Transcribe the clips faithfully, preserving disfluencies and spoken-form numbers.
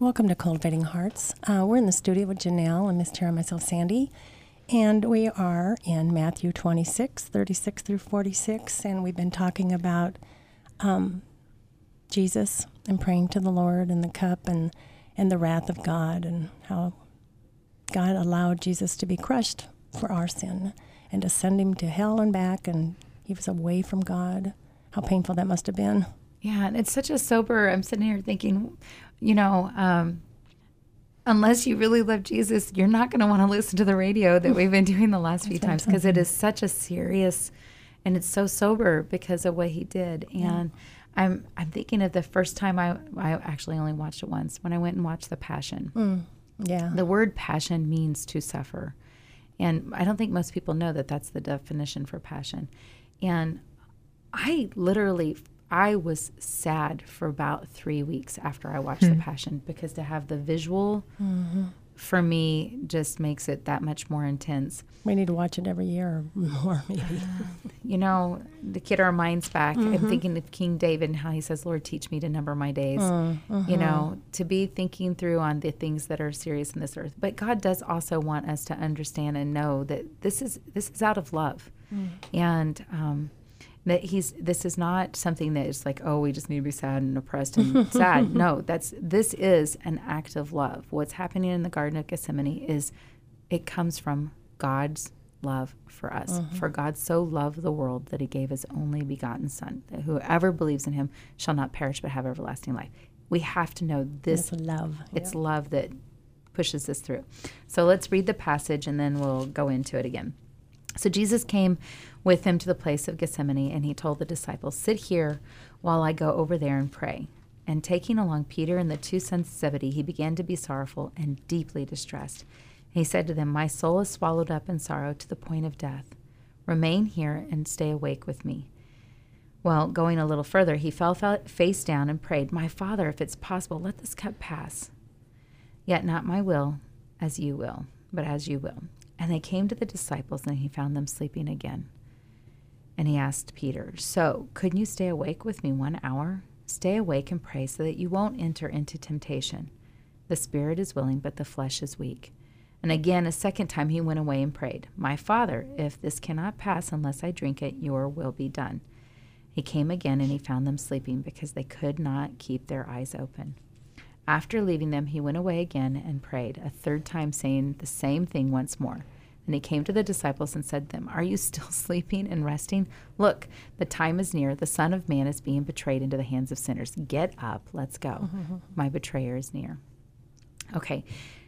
Welcome to Cultivating Hearts. Uh, we're in the studio with Janelle and Miss Tara and myself, Sandy. And we are in Matthew twenty-six, thirty-six through forty-six. And we've been talking about um, Jesus and praying to the Lord and the cup and, and the wrath of God and how God allowed Jesus to be crushed for our sin and to send him to hell and back. And he was away from God. How painful that must have been. Yeah, and it's such a sober, I'm sitting here thinking, you know, um, unless you really love Jesus, you're not going to want to listen to the radio that we've been doing the last few times, because it is such a serious, and it's so sober because of what he did. And yeah. I'm I'm thinking of the first time I, I actually only watched it once, when I went and watched The Passion. Mm, yeah. The word passion means to suffer. And I don't think most people know that that's the definition for passion. And I literally... I was sad for about three weeks after I watched mm-hmm. The Passion, because to have the visual mm-hmm. for me just makes it that much more intense. We need to watch it every year or more, maybe. You know, to get our minds back, mm-hmm. I'm thinking of King David and how he says, Lord, teach me to number my days. Mm-hmm. You know, to be thinking through on the things that are serious in this earth. But God does also want us to understand and know that this is this is out of love. Mm. And, um, that he's, this is not something that is like, oh, we just need to be sad and oppressed and sad. No, that's, this is an act of love. What's happening in the Garden of Gethsemane is, it comes from God's love for us. Mm-hmm. For God so loved the world that he gave his only begotten Son, that whoever believes in him shall not perish but have everlasting life. We have to know this. It's love. It's yep. love that pushes this through. So let's read the passage and then we'll go into it again. So Jesus came with him to the place of Gethsemane, and he told the disciples, sit here while I go over there and pray. And taking along Peter and the two sons of Zebedee, he began to be sorrowful and deeply distressed. And he said to them, my soul is swallowed up in sorrow to the point of death. Remain here and stay awake with me. Well, going a little further, he fell face down and prayed, my Father, if it's possible, let this cup pass. Yet not my will, as you will, but as you will. And they came to the disciples, and he found them sleeping again. And he asked Peter, so couldn't you stay awake with me one hour? Stay awake and pray so that you won't enter into temptation. The spirit is willing, but the flesh is weak. And again, a second time he went away and prayed, my Father, if this cannot pass unless I drink it, your will be done. He came again, and he found them sleeping because they could not keep their eyes open. After leaving them, he went away again and prayed, a third time saying the same thing once more. And he came to the disciples and said to them, are you still sleeping and resting? Look, the time is near. The Son of Man is being betrayed into the hands of sinners. Get up. Let's go. Mm-hmm. My betrayer is near. Okay,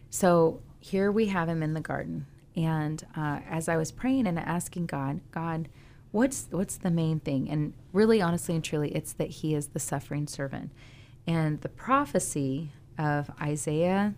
so here we have him in the garden. And uh, as I was praying and asking God, God, what's what's the main thing? And really, honestly and truly, it's that he is the suffering servant. And the prophecy of Isaiah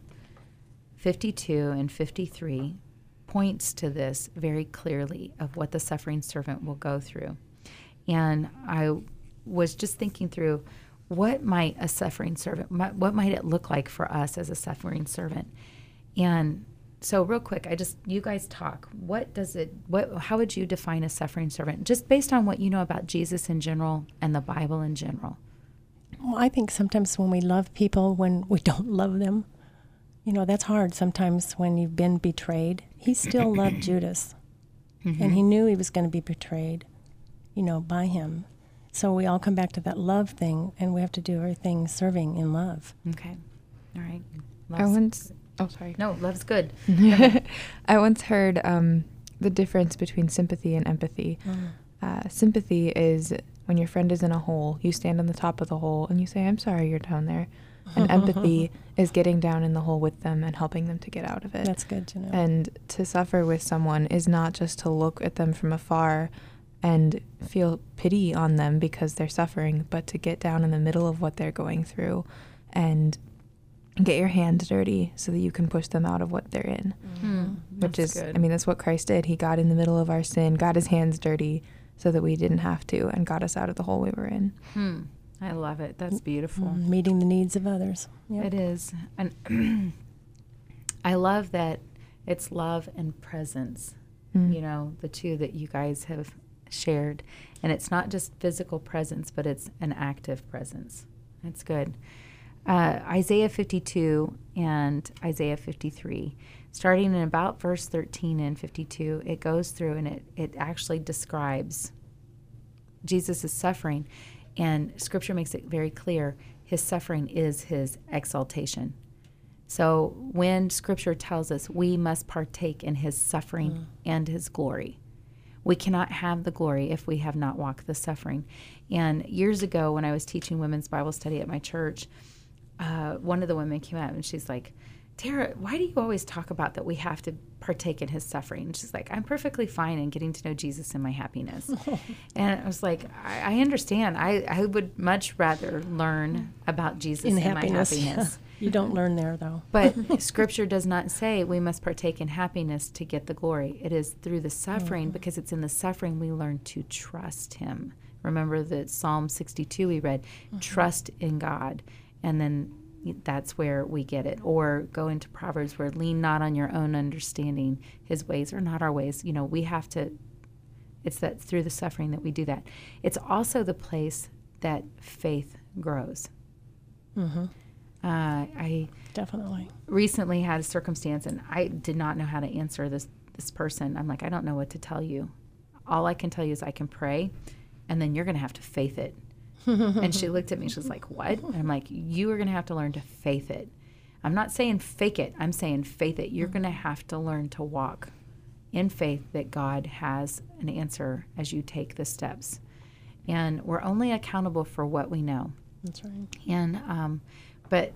fifty-two and fifty-three points to this very clearly, of what the suffering servant will go through. And I was just thinking through, what might a suffering servant, what might it look like for us as a suffering servant? And so real quick, I just, you guys talk. What does it, what, how would you define a suffering servant? Just based on what you know about Jesus in general and the Bible in general. Well, I think sometimes when we love people, when we don't love them, you know, that's hard sometimes when you've been betrayed. He still loved Judas, mm-hmm. and he knew he was going to be betrayed, you know, by him. So we all come back to that love thing, and we have to do everything serving in love. Okay. All right. Love's, I once, oh, sorry. No, love's good. I once heard um, the difference between sympathy and empathy. Mm. Uh, sympathy is when your friend is in a hole, you stand on the top of the hole and you say, I'm sorry you're down there. And empathy is getting down in the hole with them and helping them to get out of it. That's good to know. And to suffer with someone is not just to look at them from afar and feel pity on them because they're suffering, but to get down in the middle of what they're going through and get your hands dirty so that you can push them out of what they're in. Mm, Which is, good. I mean, that's what Christ did. He got in the middle of our sin, got his hands dirty so that we didn't have to, and got us out of the hole we were in. Hmm. I love it. That's beautiful. Mm, meeting the needs of others. Yep. It is. And I love that it's love and presence, mm. you know, the two that you guys have shared. And it's not just physical presence, but it's an active presence. That's good. uh, Isaiah fifty-two and Isaiah fifty-three. Starting in about verse thirteen and fifty-two, it goes through and it, it actually describes Jesus' suffering. And Scripture makes it very clear his suffering is his exaltation. So when Scripture tells us we must partake in his suffering mm. and his glory, we cannot have the glory if we have not walked the suffering. And years ago, when I was teaching women's Bible study at my church, uh, one of the women came out and she's like, Tara, why do you always talk about that we have to partake in his suffering? And she's like, I'm perfectly fine in getting to know Jesus in my happiness. And I was like, I, I understand. I, I would much rather learn about Jesus in, in happiness. my happiness. You don't learn there, though. But Scripture does not say we must partake in happiness to get the glory. It is through the suffering, mm-hmm. because it's in the suffering we learn to trust him. Remember that Psalm sixty-two we read, mm-hmm. trust in God. And then that's where we get it. Or go into Proverbs where lean not on your own understanding. His ways are not our ways. You know, we have to, it's that through the suffering that we do that. It's also the place that faith grows. Mm-hmm. Uh, I definitely recently had a circumstance and I did not know how to answer this, this person. I'm like, I don't know what to tell you. All I can tell you is I can pray, and then you're going to have to faith it. And she looked at me, she was like, what? And I'm like, you are going to have to learn to faith it. I'm not saying fake it. I'm saying faith it. You're mm-hmm. going to have to learn to walk in faith that God has an answer as you take the steps. And we're only accountable for what we know. That's right. And, um, but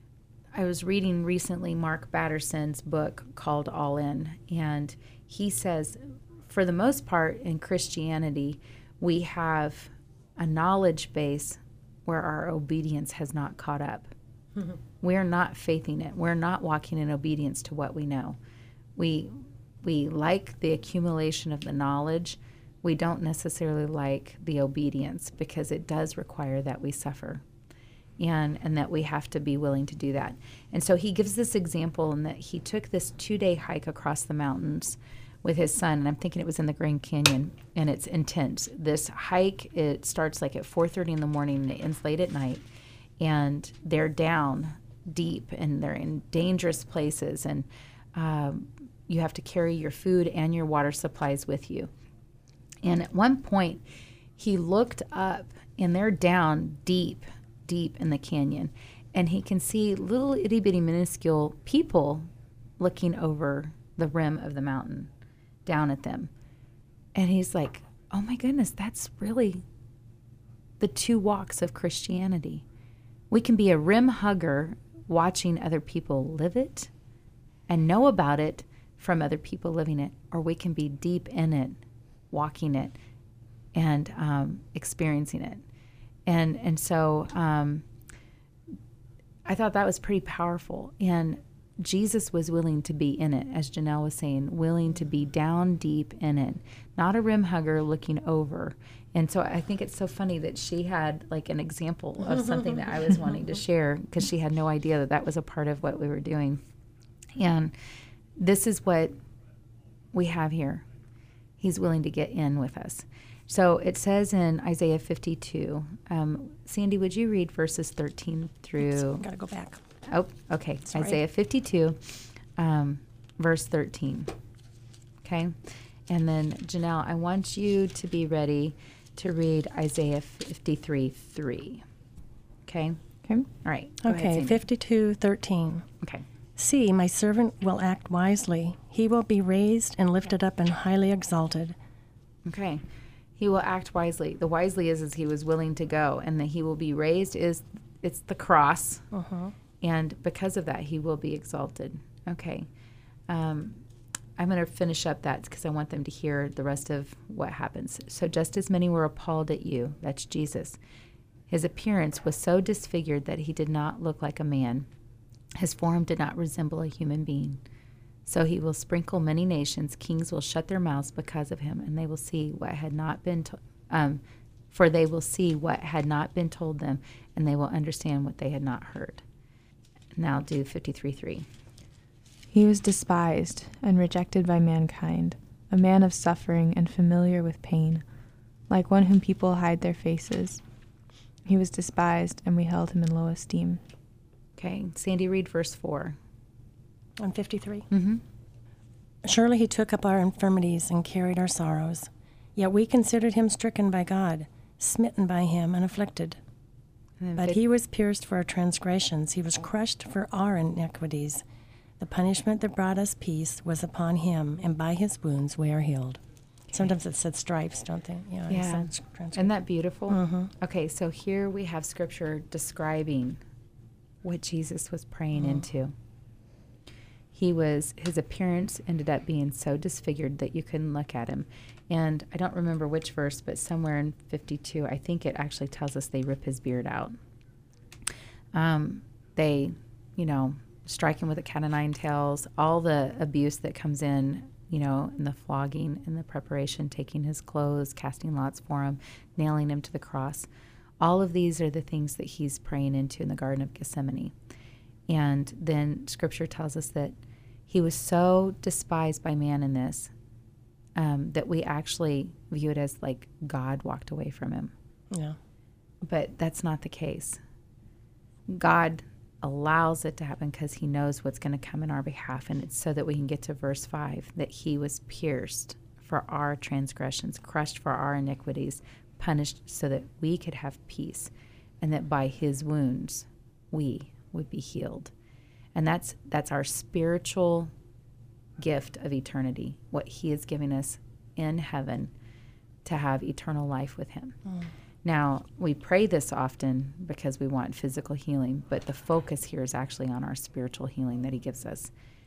I was reading recently Mark Batterson's book called All In. And he says, for the most part in Christianity, we have a knowledge base where our obedience has not caught up. Mm-hmm. We're not faithing it. We're not walking in obedience to what we know. We we like the accumulation of the knowledge. We don't necessarily like the obedience because it does require that we suffer and and that we have to be willing to do that. And so he gives this example in that he took this two-day hike across the mountains with his son, and I'm thinking it was in the Grand Canyon, and it's intense. This hike, it starts like at four thirty in the morning, and it ends late at night, and they're down deep, and they're in dangerous places, and um, you have to carry your food and your water supplies with you. And at one point, he looked up, and they're down deep, deep in the canyon, and he can see little itty-bitty minuscule people looking over the rim of the mountain down at them. And he's like, oh my goodness, that's really the two walks of Christianity. We can be a rim hugger watching other people live it and know about it from other people living it, or we can be deep in it, walking it, and um, experiencing it. And and so um, I thought that was pretty powerful. And Jesus was willing to be in it, as Janelle was saying, willing to be down deep in it, not a rim hugger looking over. And so I think it's so funny that she had like an example of something that I was wanting to share because she had no idea that that was a part of what we were doing. And this is what we have here. He's willing to get in with us. So it says in Isaiah fifty-two, um, Sandy, would you read verses thirteen through... Got to go back. Oh, okay. Sorry. Isaiah fifty-two, um, verse thirteen. Okay? And then, Janelle, I want you to be ready to read Isaiah fifty-three three. Okay? Okay. All right. Go Okay, ahead, Sandy. fifty-two thirteen. Okay. See, my servant will act wisely. He will be raised and lifted up and highly exalted. Okay. He will act wisely. The wisely is, is he was willing to go, and that he will be raised is, it's the cross. Uh-huh. And because of that, he will be exalted. Okay. Um, I'm going to finish up that because I want them to hear the rest of what happens. So just as many were appalled at you, that's Jesus. His appearance was so disfigured that he did not look like a man. His form did not resemble a human being. So he will sprinkle many nations. Kings will shut their mouths because of him, and they will see what had not been told. Um, for they will see what had not been told them, and they will understand what they had not heard. Now do fifty-three three. He was despised and rejected by mankind, a man of suffering and familiar with pain, like one whom people hide their faces. He was despised, and we held him in low esteem. Okay, Sandy, read verse four. On fifty-three. Mm-hmm. Surely he took up our infirmities and carried our sorrows. Yet we considered him stricken by God, smitten by him, and afflicted. But he was pierced for our transgressions. He was crushed for our iniquities. The punishment that brought us peace was upon him, and by his wounds we are healed. Okay. Sometimes it said stripes, don't they? You know, yeah. Isn't that beautiful? Mm-hmm. Okay, so here we have scripture describing what Jesus was praying mm-hmm. into. He was, his appearance ended up being so disfigured that you couldn't look at him. And I don't remember which verse, but somewhere in fifty-two, I think it actually tells us they rip his beard out. Um, they, you know, strike him with a cat o' nine tails, all the abuse that comes in, you know, in the flogging and the preparation, taking his clothes, casting lots for him, nailing him to the cross. All of these are the things that he's praying into in the Garden of Gethsemane. And then scripture tells us that he was so despised by man in this um, that we actually view it as like God walked away from him. Yeah. But that's not the case. God allows it to happen because he knows what's going to come in our behalf. And it's so that we can get to verse five, that he was pierced for our transgressions, crushed for our iniquities, punished so that we could have peace, and that by his wounds we would be healed. And that's that's our spiritual gift of eternity, what he is giving us in heaven to have eternal life with him. Mm. Now, we pray this often because we want physical healing, but the focus here is actually on our spiritual healing that he gives us.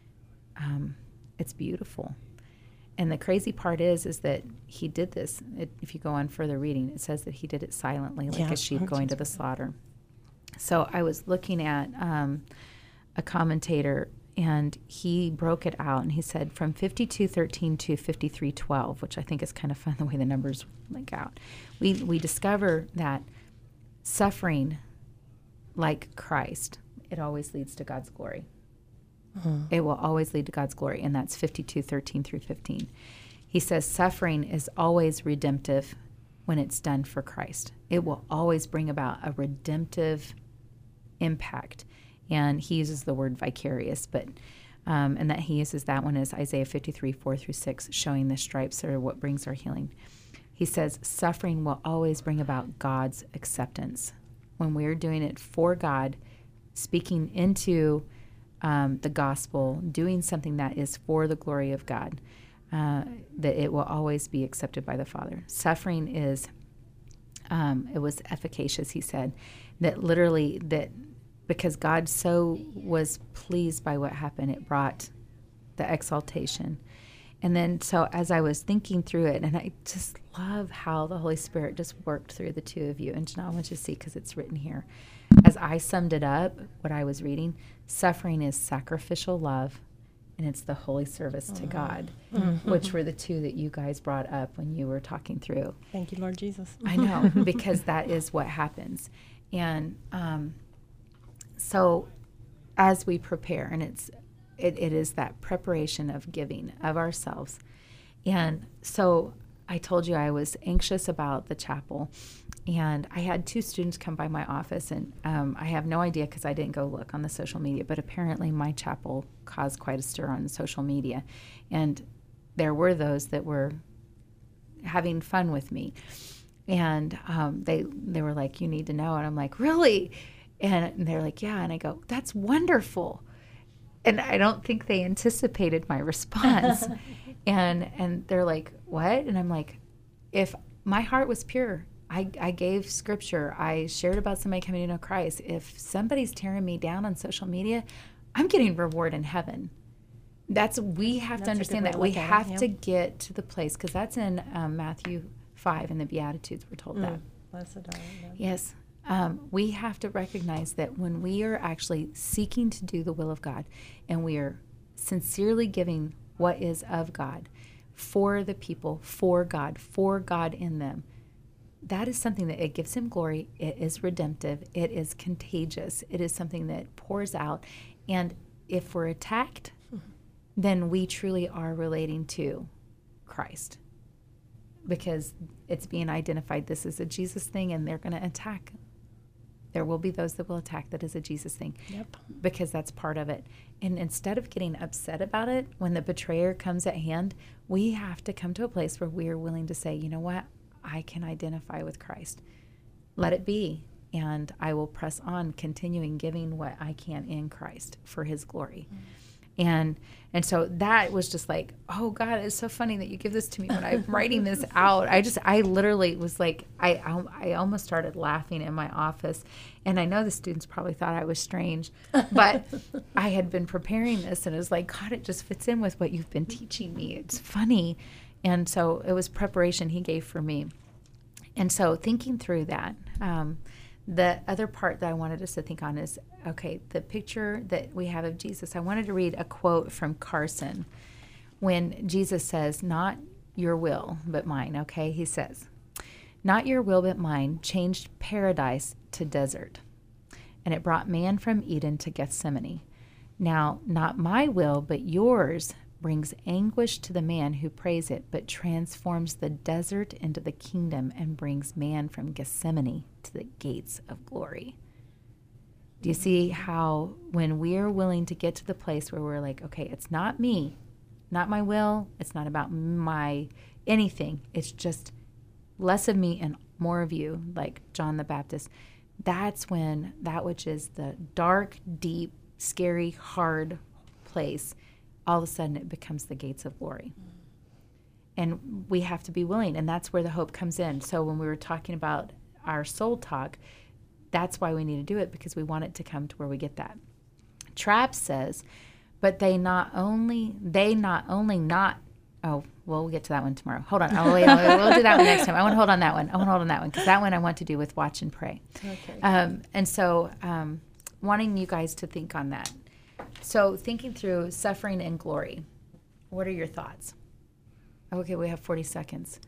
Um, it's beautiful. And the crazy part is, is that he did this. It, if you go on further reading, it says that he did it silently, like yeah, a sheep going to the slaughter. So I was looking at um, a commentator, and he broke it out, and he said from fifty-two thirteen to fifty-three twelve, which I think is kind of fun the way the numbers link out. We we discover that suffering like Christ, it always leads to God's glory. Mm-hmm. It will always lead to God's glory, and that's fifty-two thirteen through fifteen. He says suffering is always redemptive when it's done for Christ. It will always bring about a redemptive impact. And he uses the word vicarious, but um, and that he uses that one as Isaiah fifty-three, four through six, showing the stripes are what brings our healing. He says suffering will always bring about God's acceptance. When we're doing it for God, speaking into um, the gospel, doing something that is for the glory of God, uh, that it will always be accepted by the Father. Suffering is, um, it was efficacious, he said, that literally that because God so was pleased by what happened, it brought the exaltation. And then, so as I was thinking through it, and I just love how the Holy Spirit just worked through the two of you. And Janelle, I want you to see, because it's written here. As I summed it up, what I was reading, suffering is sacrificial love, and it's the holy service to God, mm-hmm. which were the two that you guys brought up when you were talking through. Thank you, Lord Jesus. I know, because that is what happens. And, um, So as we prepare, and it's it, it is that preparation of giving of ourselves. And so I told you I was anxious about the chapel, and I had two students come by my office, and um, I have no idea because I didn't go look on the social media, but apparently my chapel caused quite a stir on social media. And there were those that were having fun with me. And um, they they were like, you need to know. And I'm like, really? And they're like, yeah. And I go, that's wonderful. And I don't think they anticipated my response. and and they're like, what? And I'm like, if my heart was pure, I, I gave scripture, I shared about somebody coming to know Christ. If somebody's tearing me down on social media, I'm getting reward in heaven. That's we have that's to understand that. We have it, to yep. get to the place, because that's in um, Matthew five in the Beatitudes, we're told mm. that. Blessed are you. Yes. Um, we have to recognize that when we are actually seeking to do the will of God, and we are sincerely giving what is of God for the people, for God, for God in them, that is something that it gives him glory. It is redemptive. It is contagious. It is something that pours out. And if we're attacked, mm-hmm. then we truly are relating to Christ, because it's being identified this is a Jesus thing, and they're going to attack There will be those that will attack that as a Jesus thing. Yep. Because that's part of it. And instead of getting upset about it, when the betrayer comes at hand, we have to come to a place where we are willing to say, you know what? I can identify with Christ. Let it be. And I will press on, continuing giving what I can in Christ for his glory. Mm-hmm. And and so that was just like, oh, God, it's so funny that you give this to me when I'm writing this out. I just, I literally was like, I, I almost started laughing in my office. And I know the students probably thought I was strange, but I had been preparing this and it was like, God, it just fits in with what you've been teaching me. It's funny. And so it was preparation he gave for me. And so thinking through that, um, the other part that I wanted us to think on is, okay, the picture that we have of Jesus. I wanted to read a quote from Carson when Jesus says, not your will, but mine, okay? He says, not your will, but mine changed paradise to desert, and it brought man from Eden to Gethsemane. Now, not my will, but yours brings anguish to the man who prays it, but transforms the desert into the kingdom and brings man from Gethsemane to the gates of glory. Do you see how when we're willing to get to the place where we're like, okay, it's not me, not my will, it's not about my anything, it's just less of me and more of you, like John the Baptist, that's when that which is the dark, deep, scary, hard place, all of a sudden it becomes the gates of glory. And we have to be willing, and that's where the hope comes in. So when we were talking about our soul talk, that's why we need to do it, because we want it to come to where we get that. Trapp says, but they not only, they not only not, oh, well, we'll get to that one tomorrow. Hold on. Oh, wait, wait, we'll do that one next time. I want to hold on that one. I want to hold on that one, because that one I want to do with watch and pray. Okay. Um, and so um, wanting you guys to think on that. So thinking through suffering and glory, what are your thoughts? Okay, we have forty seconds.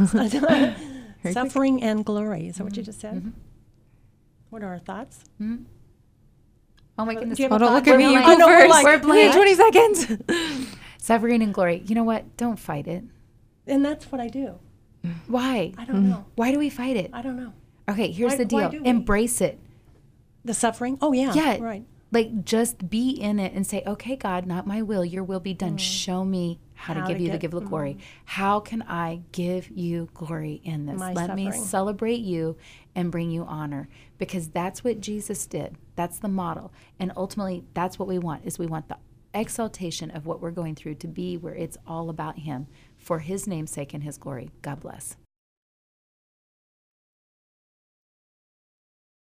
Suffering and glory. Is that what you just said? Mm-hmm. What are our thoughts? Mm-hmm. Oh my goodness. Do you have Oh, a don't thought? look at me. We're You blank. go I know, we're first. like, We're blank. what? twenty seconds. Suffering and glory. You know what? Don't fight it. And that's what I do. Why? I don't know. Why do we fight it? I don't know. Okay, here's Why- the why deal. do we? Embrace it. The suffering? Oh, yeah. Yeah. Right. Like, just be in it and say, okay, God, not my will, your will be done. Show me how, How to give to you the get- give of glory. How can I give you glory in this? My Let me suffering. celebrate you and bring you honor, because that's what Jesus did. That's the model. And ultimately, that's what we want, is we want the exaltation of what we're going through to be where it's all about him for his name's sake and his glory. God bless.